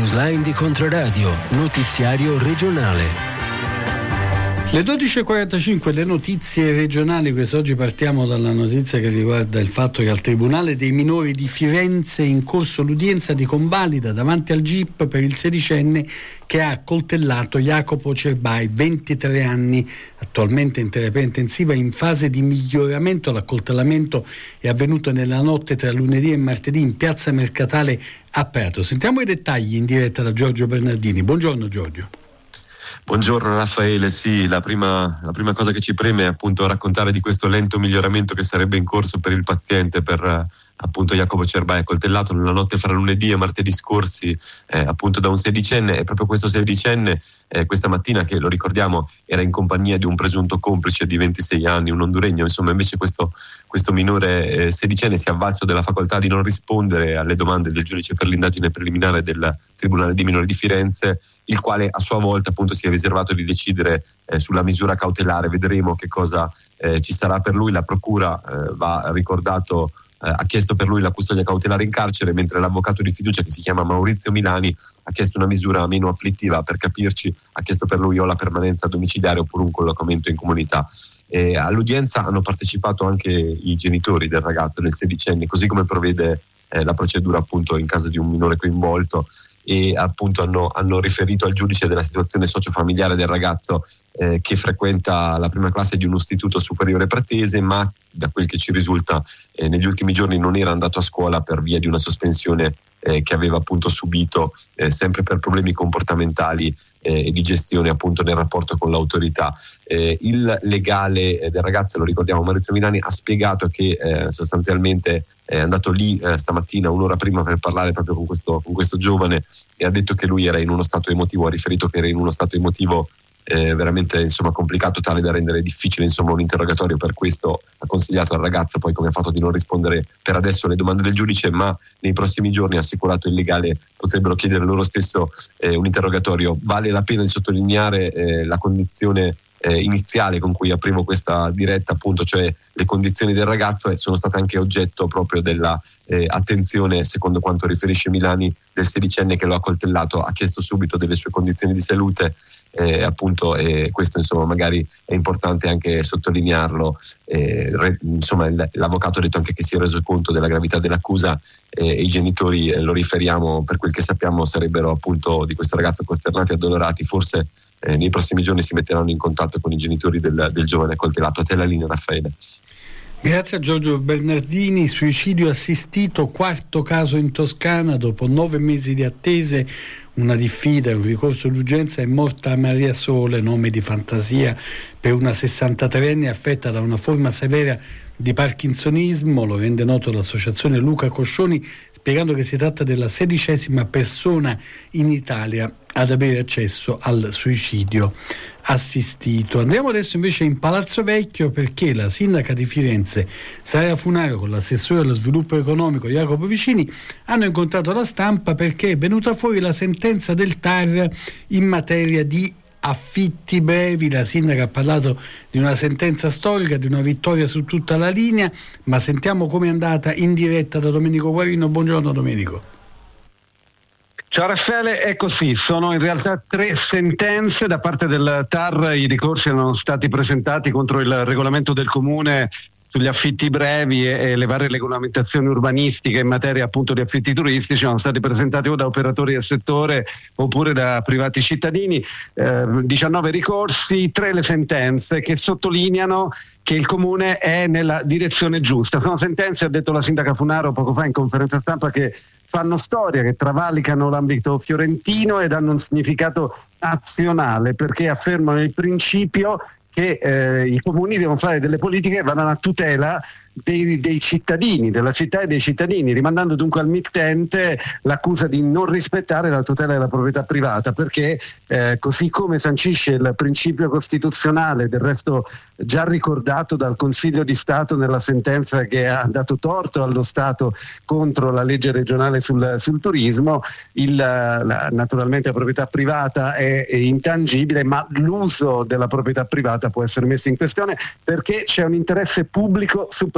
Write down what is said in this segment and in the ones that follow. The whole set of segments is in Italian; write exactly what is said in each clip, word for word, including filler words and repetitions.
Newsline di Controradio, notiziario regionale. Le dodici e quarantacinque, le notizie regionali. Quest'oggi partiamo dalla notizia che riguarda il fatto che al Tribunale dei minori di Firenze è in corso l'udienza di convalida davanti al G I P per il sedicenne che ha accoltellato Jacopo Cerbai, ventitré anni, attualmente in terapia intensiva in fase di miglioramento. L'accoltellamento è avvenuto nella notte tra lunedì e martedì in piazza Mercatale a Prato. Sentiamo i dettagli in diretta da Giorgio Bernardini. Buongiorno Giorgio. Buongiorno Raffaele, sì, la prima, la prima cosa che ci preme è appunto raccontare di questo lento miglioramento che sarebbe in corso per il paziente, per eh, appunto Jacopo Cerbai, accoltellato nella notte fra lunedì e martedì scorsi eh, appunto da un sedicenne. E proprio questo sedicenne eh, questa mattina, che lo ricordiamo era in compagnia di un presunto complice di ventisei anni, un honduregno, insomma invece questo, questo minore eh, sedicenne si è avvalso della facoltà di non rispondere alle domande del giudice per l'indagine preliminare del Tribunale dei minori di Firenze, il quale a sua volta appunto si è riservato di decidere eh, sulla misura cautelare. Vedremo che cosa eh, ci sarà per lui. La procura eh, va ricordato eh, ha chiesto per lui la custodia cautelare in carcere, mentre l'avvocato di fiducia, che si chiama Maurizio Milani, ha chiesto una misura meno afflittiva. Per capirci, ha chiesto per lui o la permanenza domiciliare oppure un collocamento in comunità. E all'udienza hanno partecipato anche i genitori del ragazzo, del sedicenne, così come prevede eh, la procedura appunto in caso di un minore coinvolto, e appunto hanno, hanno riferito al giudice della situazione sociofamiliare del ragazzo eh, che frequenta la prima classe di un istituto superiore pratese, ma da quel che ci risulta eh, negli ultimi giorni non era andato a scuola per via di una sospensione eh, che aveva appunto subito eh, sempre per problemi comportamentali eh, e di gestione appunto nel rapporto con l'autorità. Eh, il legale eh, del ragazzo, lo ricordiamo, Maurizio Milani, ha spiegato che eh, sostanzialmente è andato lì eh, stamattina un'ora prima per parlare proprio con questo, con questo giovane, e ha detto che lui era in uno stato emotivo, ha riferito che era in uno stato emotivo eh, veramente insomma complicato, tale da rendere difficile insomma un interrogatorio. Per questo ha consigliato al ragazzo poi come ha fatto di non rispondere per adesso alle domande del giudice, ma nei prossimi giorni, ha assicurato il legale, potrebbero chiedere loro stesso eh, un interrogatorio. Vale la pena di sottolineare eh, la condizione Eh, iniziale con cui aprivo questa diretta, appunto, cioè le condizioni del ragazzo, e sono state anche oggetto proprio della eh, attenzione, secondo quanto riferisce Milani, del sedicenne che lo ha accoltellato. Ha chiesto subito delle sue condizioni di salute, eh, appunto, e questo insomma magari è importante anche sottolinearlo. Eh, re, insomma il, l'avvocato ha detto anche che si è reso conto della gravità dell'accusa, eh, e i genitori, eh, lo riferiamo, per quel che sappiamo sarebbero appunto di questo ragazzo costernati e addolorati. Forse Eh, nei prossimi giorni si metteranno in contatto con i genitori del, del giovane accoltellato. A te la linea, Raffaele. Grazie a Giorgio Bernardini. Suicidio assistito, quarto caso in Toscana. Dopo nove mesi di attese, una diffida e un ricorso d'urgenza, è morta Maria Sole, nome di fantasia per una sessantatreenne affetta da una forma severa di parkinsonismo. Lo rende noto l'associazione Luca Coscioni, spiegando che si tratta della sedicesima persona in Italia ad avere accesso al suicidio assistito. Andiamo adesso invece in Palazzo Vecchio, perché la sindaca di Firenze Sara Funaro con l'assessore allo sviluppo economico Jacopo Vicini hanno incontrato la stampa perché è venuta fuori la sentenza del T A R in materia di affitti brevi. La sindaca ha parlato di una sentenza storica, di una vittoria su tutta la linea, ma sentiamo com'è andata in diretta da Domenico Guarino. Buongiorno Domenico. Ciao Raffaele, è così, sono in realtà tre sentenze da parte del T A R. I ricorsi erano stati presentati contro il regolamento del comune sugli affitti brevi e, e le varie regolamentazioni urbanistiche in materia appunto di affitti turistici. Sono stati presentati o da operatori del settore oppure da privati cittadini, eh, diciannove ricorsi, tre le sentenze che sottolineano che il comune è nella direzione giusta. Sono sentenze, ha detto la sindaca Funaro poco fa in conferenza stampa, che fanno storia, che travalicano l'ambito fiorentino ed hanno un significato azionale, perché affermano il principio che eh, i comuni devono fare delle politiche che vanno a tutela dei, dei cittadini, della città e dei cittadini, rimandando dunque al mittente l'accusa di non rispettare la tutela della proprietà privata, perché eh, così come sancisce il principio costituzionale, del resto già ricordato dal Consiglio di Stato nella sentenza che ha dato torto allo Stato contro la legge regionale sul, sul turismo, il, la, naturalmente la proprietà privata è, è intangibile, ma l'uso della proprietà privata può essere messo in questione perché c'è un interesse pubblico supremo.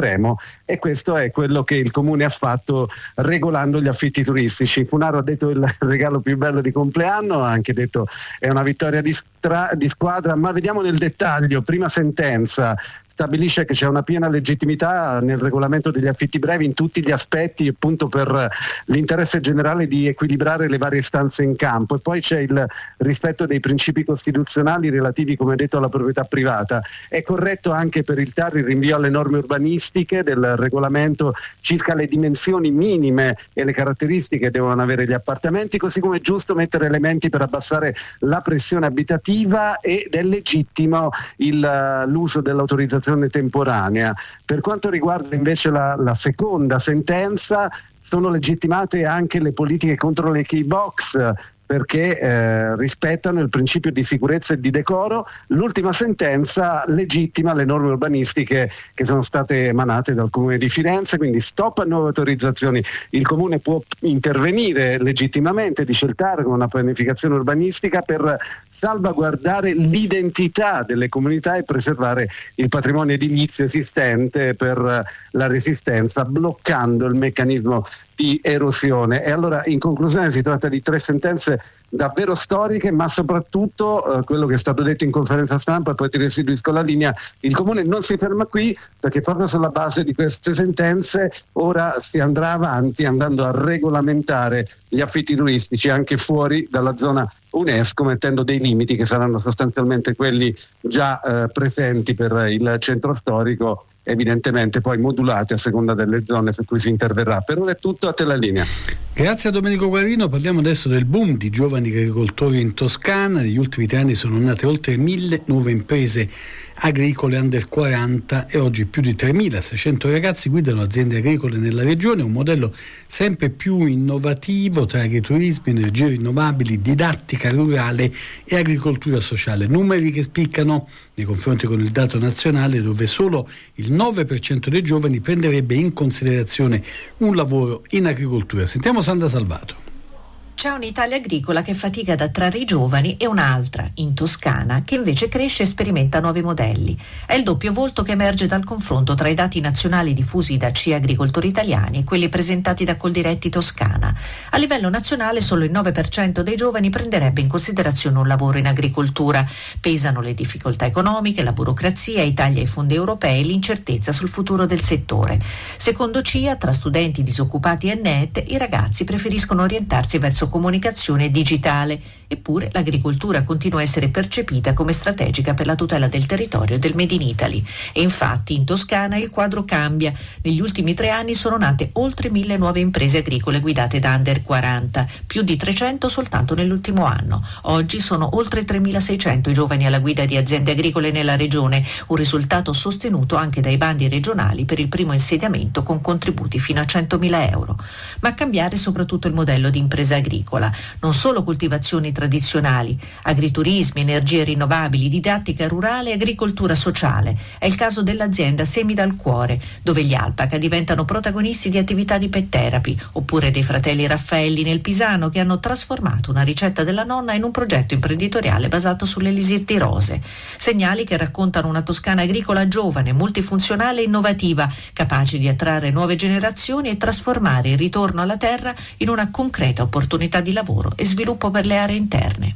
estremo, e questo è quello che il comune ha fatto regolando gli affitti turistici. Funaro ha detto il regalo più bello di compleanno, ha anche detto è una vittoria di, stra- di squadra, ma vediamo nel dettaglio. Prima sentenza stabilisce che c'è una piena legittimità nel regolamento degli affitti brevi in tutti gli aspetti, appunto per l'interesse generale di equilibrare le varie istanze in campo, e poi c'è il rispetto dei principi costituzionali relativi, come detto, alla proprietà privata. È corretto anche per il T A R il rinvio alle norme urbanistiche del regolamento circa le dimensioni minime e le caratteristiche che devono avere gli appartamenti, così come è giusto mettere elementi per abbassare la pressione abitativa, ed è legittimo il, l'uso dell'autorizzazione temporanea. Per quanto riguarda invece la, la seconda sentenza, sono legittimate anche le politiche contro le key box, perché eh, rispettano il principio di sicurezza e di decoro. L'ultima sentenza legittima le norme urbanistiche che sono state emanate dal Comune di Firenze, quindi stop a nuove autorizzazioni. Il Comune può intervenire legittimamente, dice il T A R, con una pianificazione urbanistica per salvaguardare l'identità delle comunità e preservare il patrimonio edilizio esistente per la resistenza, bloccando il meccanismo di erosione. E allora, in conclusione, si tratta di tre sentenze davvero storiche, ma soprattutto eh, quello che è stato detto in conferenza stampa, e poi ti restituisco la linea: il Comune non si ferma qui, perché proprio sulla base di queste sentenze ora si andrà avanti andando a regolamentare gli affitti turistici anche fuori dalla zona UNESCO, mettendo dei limiti che saranno sostanzialmente quelli già eh, presenti per il centro storico, evidentemente poi modulati a seconda delle zone su cui si interverrà. Per ora è tutto, a te la linea. Grazie a Domenico Guarino. Parliamo adesso del boom di giovani agricoltori in Toscana. Negli ultimi tre anni sono nate oltre mille nuove imprese agricole under quaranta e oggi più di tremilaseicento ragazzi guidano aziende agricole nella regione, un modello sempre più innovativo tra agriturismo, energie rinnovabili, didattica rurale e agricoltura sociale. Numeri che spiccano nei confronti con il dato nazionale, dove solo il nove per cento dei giovani prenderebbe in considerazione un lavoro in agricoltura. Sentiamo Sandra Salvato. C'è un'Italia agricola che fatica ad attrarre i giovani e un'altra, in Toscana, che invece cresce e sperimenta nuovi modelli. È il doppio volto che emerge dal confronto tra i dati nazionali diffusi da C I Agricoltori Italiani e quelli presentati da Coldiretti Toscana. A livello nazionale solo il nove per cento dei giovani prenderebbe in considerazione un lavoro in agricoltura. Pesano le difficoltà economiche, la burocrazia, i tagli ai fondi europei e l'incertezza sul futuro del settore. Secondo C I A, tra studenti disoccupati e N E T, i ragazzi preferiscono orientarsi verso comunicazione digitale, eppure l'agricoltura continua a essere percepita come strategica per la tutela del territorio e del Made in Italy. E infatti in Toscana il quadro cambia. Negli ultimi tre anni sono nate oltre mille nuove imprese agricole guidate da under quaranta, più di trecento soltanto nell'ultimo anno. Oggi sono oltre tremilaseicento i giovani alla guida di aziende agricole nella regione, un risultato sostenuto anche dai bandi regionali per il primo insediamento con contributi fino a centomila euro. Ma a cambiare soprattutto il modello di impresa agricola. Non solo coltivazioni tradizionali, agriturismi, energie rinnovabili, didattica rurale e agricoltura sociale. È il caso dell'azienda Semi dal Cuore, dove gli alpaca diventano protagonisti di attività di pet therapy, oppure dei fratelli Raffaelli nel Pisano, che hanno trasformato una ricetta della nonna in un progetto imprenditoriale basato sull'elisir di rose. Segnali che raccontano una Toscana agricola giovane, multifunzionale e innovativa, capace di attrarre nuove generazioni e trasformare il ritorno alla terra in una concreta opportunità di lavoro e sviluppo per le aree interne.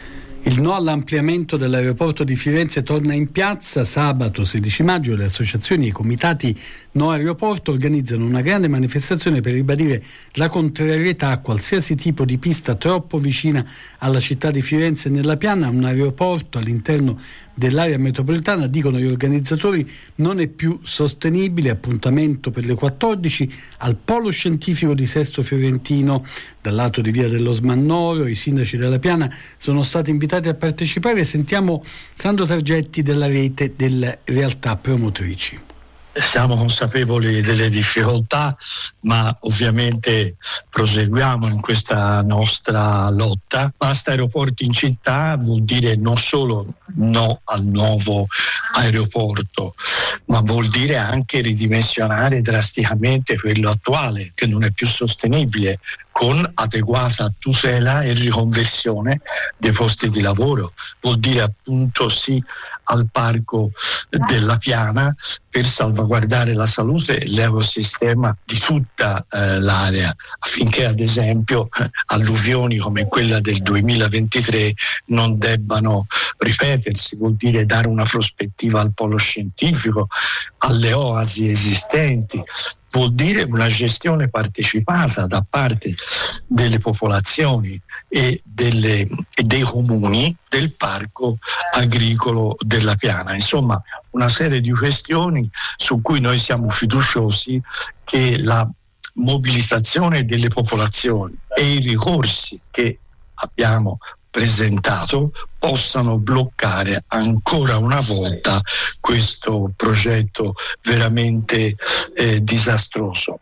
Il no all'ampliamento dell'aeroporto di Firenze torna in piazza. Sabato sedici maggio le associazioni e i comitati No Aeroporto organizzano una grande manifestazione per ribadire la contrarietà a qualsiasi tipo di pista troppo vicina alla città di Firenze e nella Piana. Un aeroporto all'interno dell'area metropolitana, dicono gli organizzatori, non è più sostenibile. Appuntamento per le quattordici al Polo Scientifico di Sesto Fiorentino. Dal lato di Via dello Smannoro i sindaci della Piana sono stati invitati a partecipare. Sentiamo Sandro Targetti della rete delle realtà promotrici. Siamo consapevoli delle difficoltà, ma ovviamente proseguiamo in questa nostra lotta. Basta aeroporti in città vuol dire non solo no al nuovo aeroporto, ma vuol dire anche ridimensionare drasticamente quello attuale, che non è più sostenibile, con adeguata tutela e riconversione dei posti di lavoro. Vuol dire appunto sì al Parco della Piana per salvaguardare la salute e l'ecosistema di tutta eh, l'area, affinché ad esempio alluvioni come quella del duemilaventitré non debbano ripetersi. Vuol dire dare una prospettiva al polo scientifico, alle oasi esistenti, vuol dire una gestione partecipata da parte delle popolazioni e, delle, e dei comuni del parco agricolo della Piana. Insomma, una serie di questioni su cui noi siamo fiduciosi che la mobilitazione delle popolazioni e i ricorsi che abbiamo presentato possano bloccare ancora una volta questo progetto veramente eh, disastroso.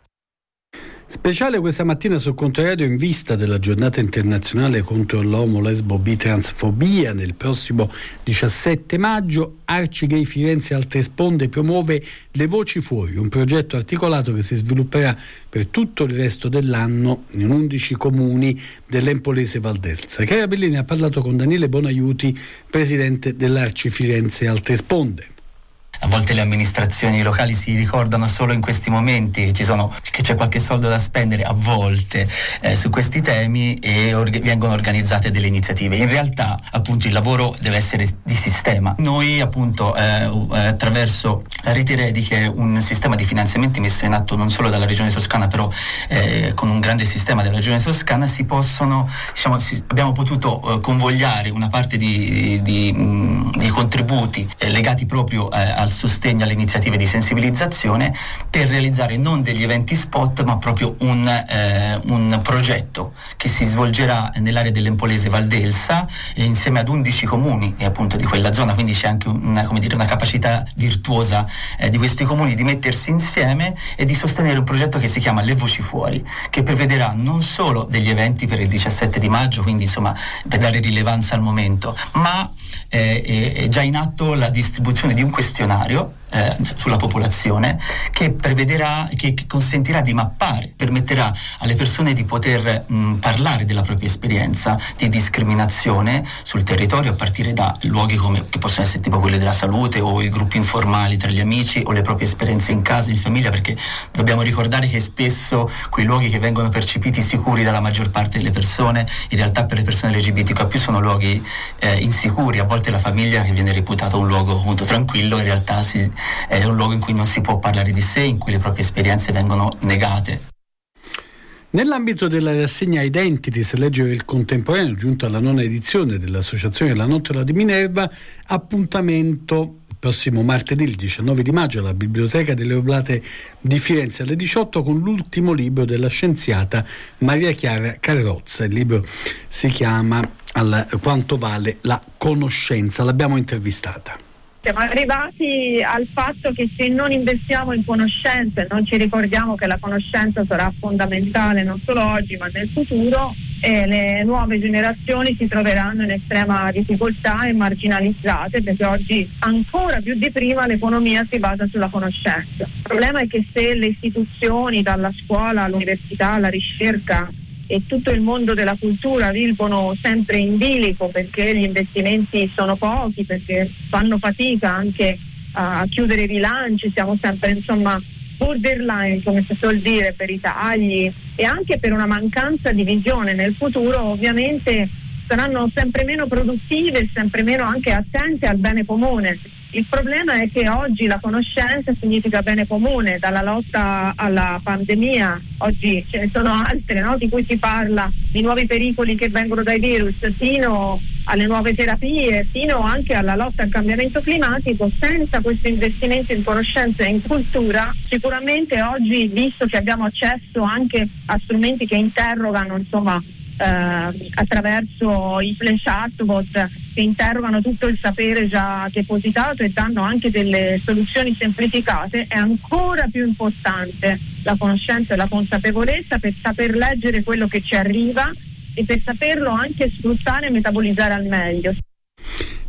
Speciale questa mattina su Controradio in vista della giornata internazionale contro l'omo, lesbo, bi, transfobia nel prossimo diciassette maggio. Arcigay Firenze Altre Sponde promuove Le Voci Fuori, un progetto articolato che si svilupperà per tutto il resto dell'anno in undici comuni dell'Empolese Valdelsa. Chiara Bellini ha parlato con Daniele Bonaiuti, presidente dell'Arci Firenze Altre Sponde. A volte le amministrazioni locali si ricordano solo in questi momenti che ci sono, che c'è qualche soldo da spendere a volte eh, su questi temi e orga- vengono organizzate delle iniziative. In realtà appunto il lavoro deve essere di sistema. Noi appunto eh, attraverso la rete Redi, che è un sistema di finanziamenti messo in atto non solo dalla Regione Toscana, però eh, con un grande sistema della Regione Toscana, si possono, diciamo, si, abbiamo potuto eh, convogliare una parte di, di, mh, di contributi eh, legati proprio eh, al sostegno alle iniziative di sensibilizzazione per realizzare non degli eventi spot ma proprio un, eh, un progetto che si svolgerà nell'area dell'Empolese Valdelsa eh, insieme ad undici comuni e appunto di quella zona, quindi c'è anche una, come dire, una capacità virtuosa eh, di questi comuni di mettersi insieme e di sostenere un progetto che si chiama Le Voci Fuori, che prevederà non solo degli eventi per il diciassette di maggio, quindi insomma per dare rilevanza al momento, ma eh, è, è già in atto la distribuzione di un questionario Eh, sulla popolazione che prevederà, che, che consentirà di mappare, permetterà alle persone di poter mh, parlare della propria esperienza di discriminazione sul territorio, a partire da luoghi come che possono essere tipo quelli della salute o i gruppi informali tra gli amici o le proprie esperienze in casa, in famiglia, perché dobbiamo ricordare che spesso quei luoghi che vengono percepiti sicuri dalla maggior parte delle persone, in realtà per le persone L G B T Q più sono luoghi eh, insicuri. A volte la famiglia, che viene reputata un luogo appunto tranquillo, in realtà si è un luogo in cui non si può parlare di sé, in cui le proprie esperienze vengono negate. Nell'ambito della rassegna Identities, leggere il contemporaneo, giunta alla nona edizione dell'Associazione La Nottola di Minerva, appuntamento il prossimo martedì, il diciannove di maggio, alla Biblioteca delle Oblate di Firenze alle diciotto con l'ultimo libro della scienziata Maria Chiara Carrozza. Il libro si chiama al, Quanto vale la conoscenza. L'abbiamo intervistata. Siamo arrivati al fatto che se non investiamo in conoscenza e non ci ricordiamo che la conoscenza sarà fondamentale non solo oggi ma nel futuro, eh, le nuove generazioni si troveranno in estrema difficoltà e marginalizzate, perché oggi ancora più di prima l'economia si basa sulla conoscenza. Il problema è che se le istituzioni, dalla scuola all'università alla ricerca e tutto il mondo della cultura vivono sempre in bilico perché gli investimenti sono pochi, perché fanno fatica anche a chiudere i bilanci, siamo sempre insomma borderline, come si suol dire, per i tagli e anche per una mancanza di visione nel futuro. Ovviamente saranno sempre meno produttive, sempre meno anche attente al bene comune. Il problema è che oggi la conoscenza significa bene comune, dalla lotta alla pandemia, oggi ce ne sono altre, no, di cui si parla, di nuovi pericoli che vengono dai virus, fino alle nuove terapie, fino anche alla lotta al cambiamento climatico. Senza questo investimento in conoscenza e in cultura, sicuramente oggi, visto che abbiamo accesso anche a strumenti che interrogano, insomma, Eh, attraverso i flash chatbot che interrogano tutto il sapere già depositato e danno anche delle soluzioni semplificate, è ancora più importante la conoscenza e la consapevolezza per saper leggere quello che ci arriva e per saperlo anche sfruttare e metabolizzare al meglio.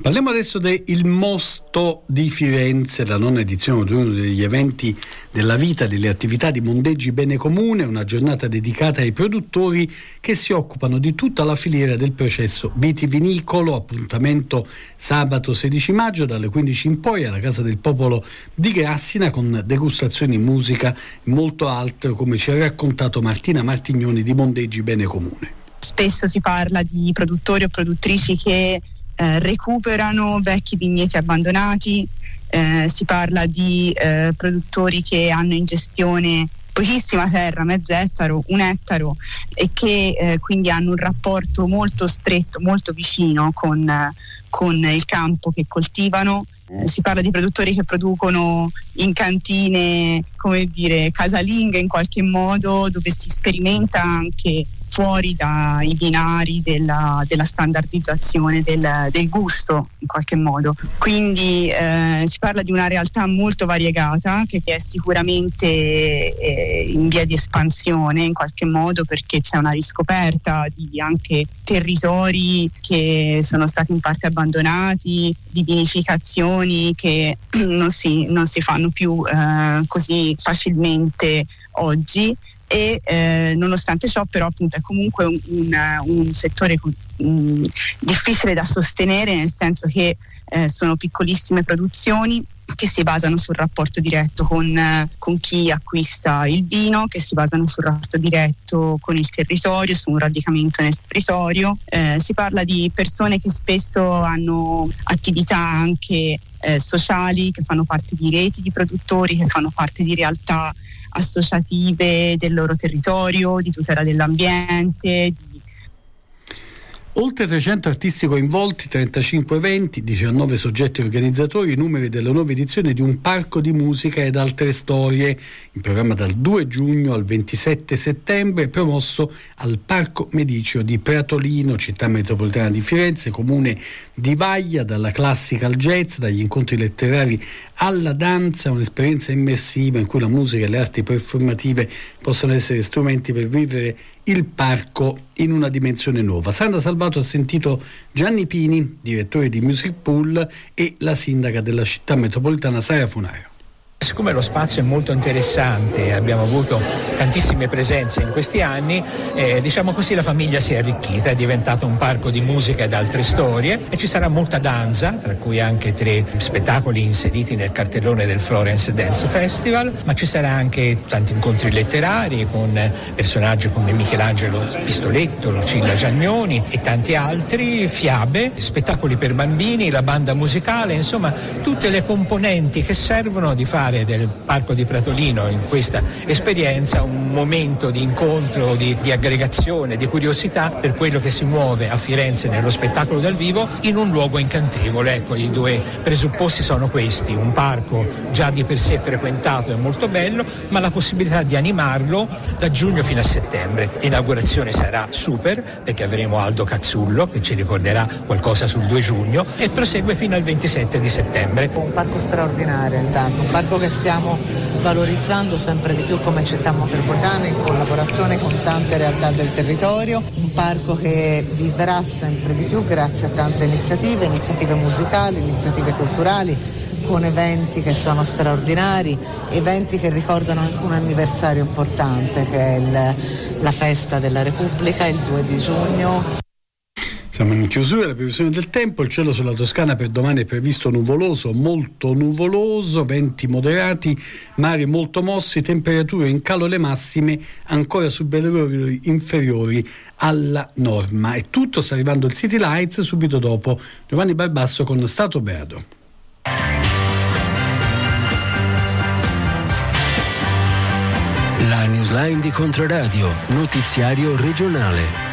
Parliamo adesso del Mosto di Firenze, la nona edizione di uno degli eventi della vita e delle attività di Mondeggi Bene Comune, una giornata dedicata ai produttori che si occupano di tutta la filiera del processo vitivinicolo. Appuntamento sabato sedici maggio dalle quindici in poi alla Casa del Popolo di Grassina, con degustazioni, musica e molto altro, come ci ha raccontato Martina Martignoni di Mondeggi Bene Comune. Spesso si parla di produttori o produttrici che Eh, recuperano vecchi vigneti abbandonati, eh, si parla di eh, produttori che hanno in gestione pochissima terra, mezzettaro, un ettaro, e che eh, quindi hanno un rapporto molto stretto, molto vicino con, eh, con il campo che coltivano. Eh, si parla di produttori che producono in cantine, come dire, casalinghe in qualche modo, dove si sperimenta anche fuori dai binari della, della standardizzazione del, del gusto in qualche modo. Quindi eh, si parla di una realtà molto variegata che è sicuramente eh, in via di espansione in qualche modo, perché c'è una riscoperta di anche territori che sono stati in parte abbandonati, di vinificazioni che non si, non si fanno più eh, così facilmente oggi. E eh, nonostante ciò però appunto è comunque un, un, un settore um, difficile da sostenere, nel senso che eh, sono piccolissime produzioni che si basano sul rapporto diretto con, eh, con chi acquista il vino, che si basano sul rapporto diretto con il territorio, su un radicamento nel territorio. Eh, si parla di persone che spesso hanno attività anche eh, sociali, che fanno parte di reti di produttori, che fanno parte di realtà associative del loro territorio, di tutela dell'ambiente. Di... Oltre trecento artisti coinvolti, trentacinque eventi, diciannove soggetti organizzatori, i numeri della nuova edizione di Un Parco di Musica ed Altre Storie, in programma dal due giugno al ventisette settembre, promosso al Parco Mediceo di Pratolino, città metropolitana di Firenze, comune di Vaglia. Dalla classica al jazz, dagli incontri letterari alla danza, un'esperienza immersiva in cui la musica e le arti performative possono essere strumenti per vivere il parco in una dimensione nuova. Sandra Salvato ha sentito Gianni Pini, direttore di Music Pool, e la sindaca della città metropolitana Sara Funaro. Siccome lo spazio è molto interessante e abbiamo avuto tantissime presenze in questi anni, eh, diciamo così, la famiglia si è arricchita, è diventato un parco di musica ed altre storie, e ci sarà molta danza, tra cui anche tre spettacoli inseriti nel cartellone del Florence Dance Festival, ma ci sarà anche tanti incontri letterari con personaggi come Michelangelo Pistoletto, Lucilla Giannoni e tanti altri, fiabe, spettacoli per bambini, la banda musicale, insomma tutte le componenti che servono di fare del Parco di Pratolino in questa esperienza un momento di incontro, di, di aggregazione, di curiosità per quello che si muove a Firenze nello spettacolo dal vivo in un luogo incantevole. Ecco, i due presupposti sono questi: un parco già di per sé frequentato e molto bello, ma la possibilità di animarlo da giugno fino a settembre. L'inaugurazione sarà super, perché avremo Aldo Cazzullo che ci ricorderà qualcosa sul due giugno, e prosegue fino al ventisette di settembre. Un parco straordinario, intanto un parco che stiamo valorizzando sempre di più come città metropolitana, in collaborazione con tante realtà del territorio, un parco che vivrà sempre di più grazie a tante iniziative, iniziative musicali, iniziative culturali, con eventi che sono straordinari, eventi che ricordano anche un anniversario importante, che è il, la festa della Repubblica, il due di giugno. Siamo in chiusura, la previsione del tempo: il cielo sulla Toscana per domani è previsto nuvoloso, molto nuvoloso, venti moderati, mari molto mossi, temperature in calo le massime ancora su valori inferiori alla norma. E tutto, sta arrivando il City Lights subito dopo Giovanni Barbasso con Stato Beato. La newsline di Controradio, notiziario regionale.